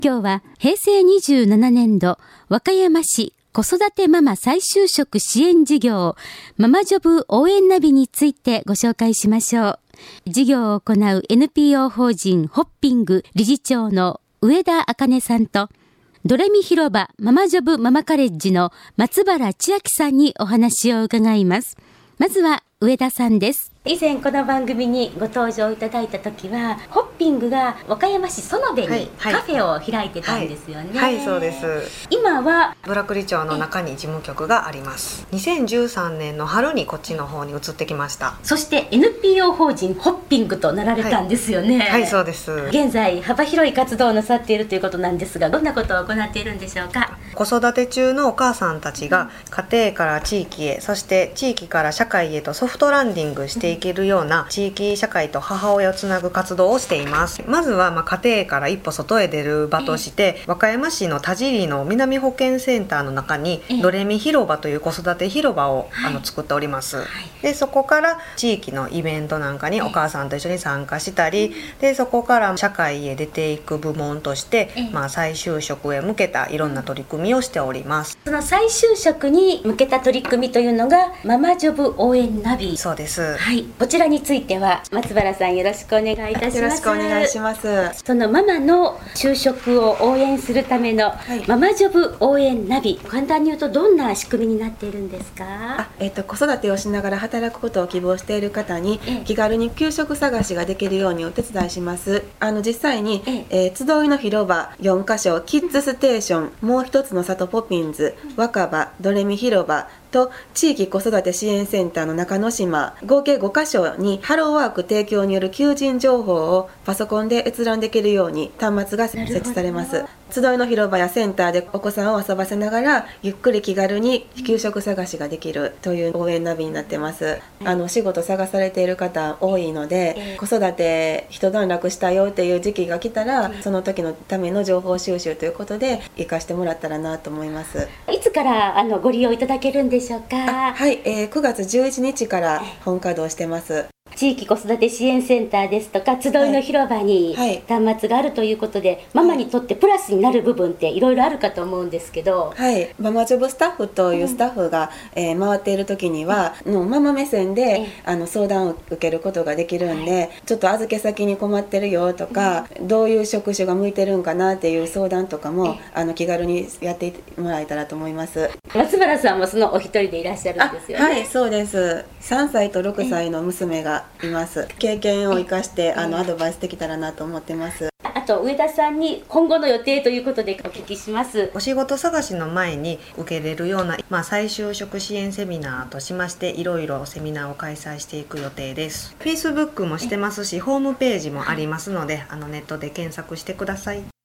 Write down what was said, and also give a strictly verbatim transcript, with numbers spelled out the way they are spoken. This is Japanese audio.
今日は平成にじゅうななねんど和歌山市子育てママ再就職支援事業ママジョブ応援ナビについてご紹介しましょう。事業を行う エヌピーオー 法人ホッピング理事長の上田茜さんとドレミ広場ママジョブママカレッジの松原千秋さんにお話を伺います。まずは上田さんです。以前この番組にご登場いただいた時はホッピングが和歌山市園部にカフェを開いてたんですよね。 はい、はいはい、そうです。 今はブラクリ町の中に事務局があります。にせんじゅうさんねんの春にこっちの方に移ってきました。 そして エヌピーオー 法人ホッピングとなられたんですよね。 はい、はい、そうです。 現在幅広い活動をなさっているということなんですが、どんなことを行っているんでしょうか。 子育て中のお母さんたちが家庭から地域へ、そして地域から社会へとソフトランディングしていけるような地域社会と母親をつなぐ活動をしています。まずはまあ家庭から一歩外へ出る場として、和歌山市の田尻の南保健センターの中にドレミ広場という子育て広場をあの作っております。でそこから地域のイベントなんかにお母さんと一緒に参加したり、でそこから社会へ出ていく部門として、まあ、再就職へ向けたいろんな取り組みをしております。 その再就職に向けた取り組みというのがママジョブ応援ナビ。 そうです。 はい、こちらについては松原さんよろしくお願いいたします。 よろしくお願いします。 そのママの就職を応援するためのママジョブ応援ナビ、簡単に言うとどんな仕組みになっているんですか。 あ、えっと、子育てをしながら働くことを希望している方に気軽に給食探しができるようにお手伝いします。あの実際に、ええー、集いの広場よんかしょ、キッズステーション、もう一つの里ポピンズ、若葉、ドレミ広場と地域子育て支援センターの中之島、合計ごかしょにハローワーク提供による求人情報をパソコンで閲覧できるように端末が設置されます。集いの広場やセンターでお子さんを遊ばせながらゆっくり気軽に給食探しができるという応援ナビになってます。あの仕事探されている方多いので、子育て一段落したよっていう時期が来たらその時のための情報収集ということで活かしてもらったらなと思います。 いつからあのご利用いただけるんでしょうか。 はい、えー、くがつじゅういちにちから本稼働してます。 地域子育て支援センターですとか集いの広場に端末があるということで、はいはい、ママにとってプラスになる部分っていろいろあるかと思うんですけど、 はい、ママジョブスタッフというスタッフが、うんえー、回っている時には、うん、のママ目線で、えー、あの相談を受けることができるんで、はい、ちょっと預け先に困ってるよとか、うん、どういう職種が向いてるんかなっていう相談とかも、えー、あの気軽にやってもらえたらと思います。 松原さんもそのお一人でいらっしゃるんですよね。 はい、そうです。さんさいとろくさいの娘がいます。経験を生かしてあのアドバイスできたらなと思ってます。 あと上田さんに今後の予定ということでお聞きします。 お仕事探しの前に受けれるような、まあ、再就職支援セミナーとしましていろいろセミナーを開催していく予定です。 Facebook もしてますしホームページもありますのであのネットで検索してください。